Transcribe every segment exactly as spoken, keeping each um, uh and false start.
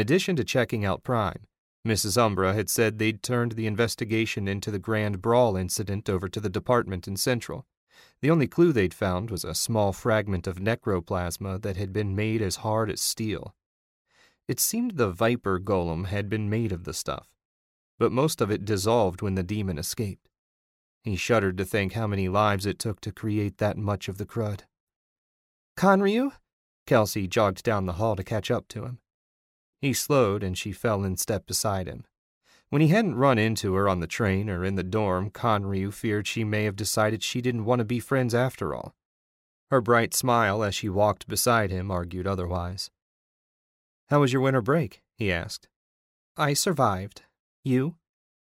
addition to checking out Prime, Missus Umbra had said they'd turned the investigation into the Grand Brawl incident over to the department in Central. The only clue they'd found was a small fragment of necroplasma that had been made as hard as steel. It seemed the Viper Golem had been made of the stuff, but most of it dissolved when the demon escaped. He shuddered to think how many lives it took to create that much of the crud. "Conryu?" Kelsey jogged down the hall to catch up to him. He slowed, and she fell in step beside him. When he hadn't run into her on the train or in the dorm, Conryu feared she may have decided she didn't want to be friends after all. Her bright smile as she walked beside him argued otherwise. "How was your winter break?" he asked. "I survived. You?"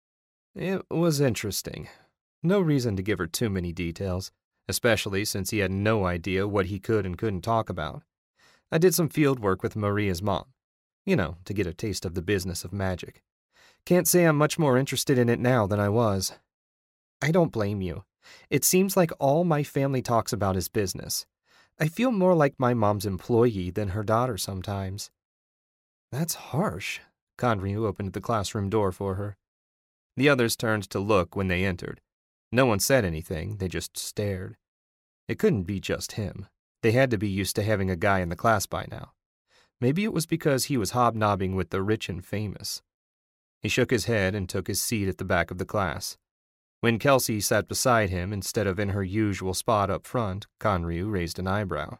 It was interesting. No reason to give her too many details, especially since he had no idea what he could and couldn't talk about. I did some field work with Maria's mom. You know, to get a taste of the business of magic. Can't say I'm much more interested in it now than I was. I don't blame you. It seems like all my family talks about is business. I feel more like my mom's employee than her daughter sometimes. That's harsh. Conryu opened the classroom door for her. The others turned to look when they entered. No one said anything, they just stared. It couldn't be just him. They had to be used to having a guy in the class by now. Maybe it was because he was hobnobbing with the rich and famous. He shook his head and took his seat at the back of the class. When Kelsey sat beside him instead of in her usual spot up front, Conryu raised an eyebrow.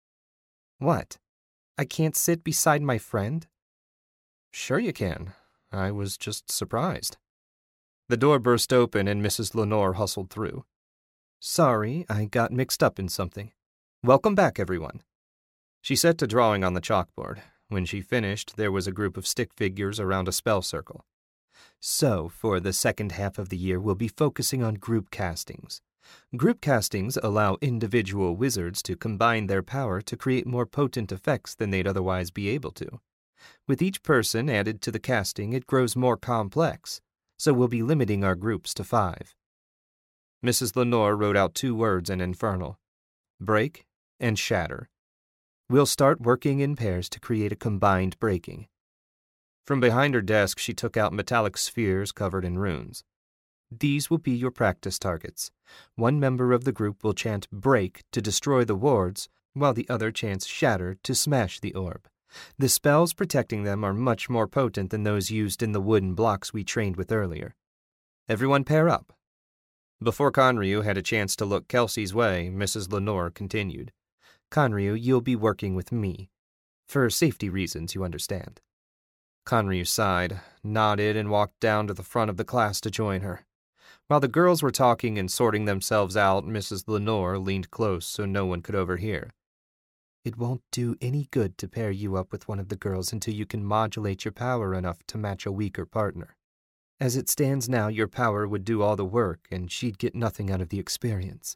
"What? I can't sit beside my friend?" "Sure you can. I was just surprised." The door burst open and Missus Lenore hustled through. "Sorry, I got mixed up in something. Welcome back, everyone." She set to drawing on the chalkboard. When she finished, there was a group of stick figures around a spell circle. "So, for the second half of the year, we'll be focusing on group castings. Group castings allow individual wizards to combine their power to create more potent effects than they'd otherwise be able to. With each person added to the casting, it grows more complex, so we'll be limiting our groups to five." Missus Lenore wrote out two words in Infernal: break and shatter. "We'll start working in pairs to create a combined breaking." From behind her desk, she took out metallic spheres covered in runes. "These will be your practice targets. One member of the group will chant break to destroy the wards, while the other chants shatter to smash the orb. The spells protecting them are much more potent than those used in the wooden blocks we trained with earlier. Everyone pair up." Before Conryu had a chance to look Kelsey's way, Missus Lenore continued. "Conryu, you'll be working with me. For safety reasons, you understand." Conryu sighed, nodded, and walked down to the front of the class to join her. While the girls were talking and sorting themselves out, Missus Lenore leaned close so no one could overhear. "It won't do any good to pair you up with one of the girls until you can modulate your power enough to match a weaker partner. As it stands now, your power would do all the work, and she'd get nothing out of the experience."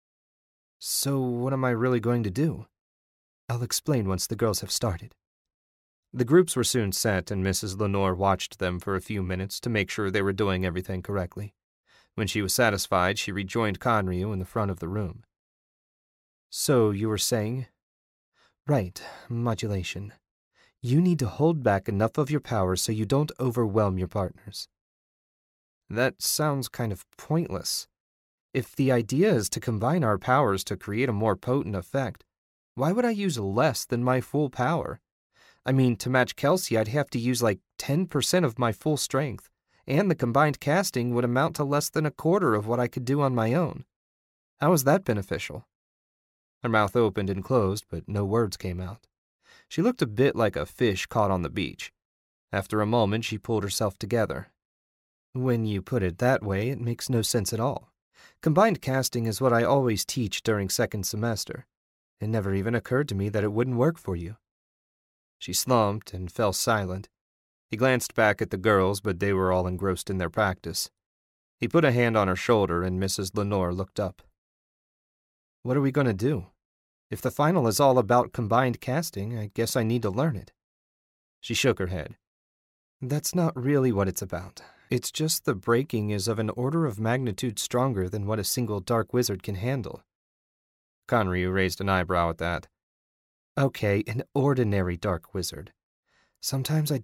"So what am I really going to do?" "I'll explain once the girls have started." The groups were soon set, and Missus Lenore watched them for a few minutes to make sure they were doing everything correctly. When she was satisfied, she rejoined Conryu in the front of the room. "So you were saying?" "Right, modulation. You need to hold back enough of your power so you don't overwhelm your partners." "That sounds kind of pointless. If the idea is to combine our powers to create a more potent effect, why would I use less than my full power? I mean, to match Kelsey, I'd have to use like ten percent of my full strength, and the combined casting would amount to less than a quarter of what I could do on my own. How is that beneficial?" Her mouth opened and closed, but no words came out. She looked a bit like a fish caught on the beach. After a moment, she pulled herself together. "When you put it that way, it makes no sense at all. Combined casting is what I always teach during second semester. It never even occurred to me that it wouldn't work for you." She slumped and fell silent. He glanced back at the girls, but they were all engrossed in their practice. He put a hand on her shoulder, and Missus Lenore looked up. "What are we going to do? If the final is all about combined casting, I guess I need to learn it." She shook her head. "That's not really what it's about. It's just the breaking is of an order of magnitude stronger than what a single dark wizard can handle." Conryu raised an eyebrow at that. "Okay, an ordinary dark wizard. Sometimes I